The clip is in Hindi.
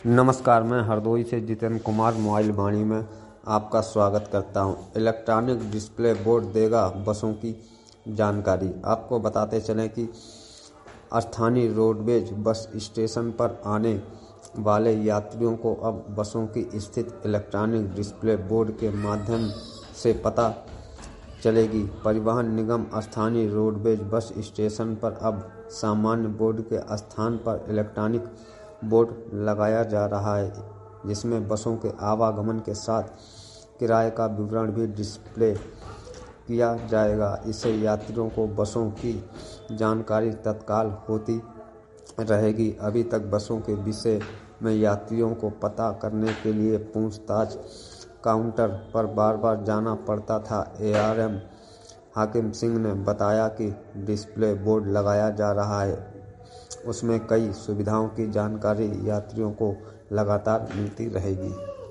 नमस्कार, मैं हरदोई से जितेंद्र कुमार मोबाइल वाणी में आपका स्वागत करता हूं। इलेक्ट्रॉनिक डिस्प्ले बोर्ड देगा बसों की जानकारी। आपको बताते चलें कि स्थानीय रोडवेज बस स्टेशन पर आने वाले यात्रियों को अब बसों की स्थिति इलेक्ट्रॉनिक डिस्प्ले बोर्ड के माध्यम से पता चलेगी। परिवहन निगम स्थानीय रोडवेज बस स्टेशन पर अब सामान्य बोर्ड के स्थान पर इलेक्ट्रॉनिक बोर्ड लगाया जा रहा है, जिसमें बसों के आवागमन के साथ किराए का विवरण भी डिस्प्ले किया जाएगा। इससे यात्रियों को बसों की जानकारी तत्काल होती रहेगी। अभी तक बसों के विषय में यात्रियों को पता करने के लिए पूछताछ काउंटर पर बार-बार जाना पड़ता था। ARM हाकिम सिंह ने बताया कि डिस्प्ले बोर्ड लगाया जा रहा है, उसमें कई सुविधाओं की जानकारी यात्रियों को लगातार मिलती रहेगी।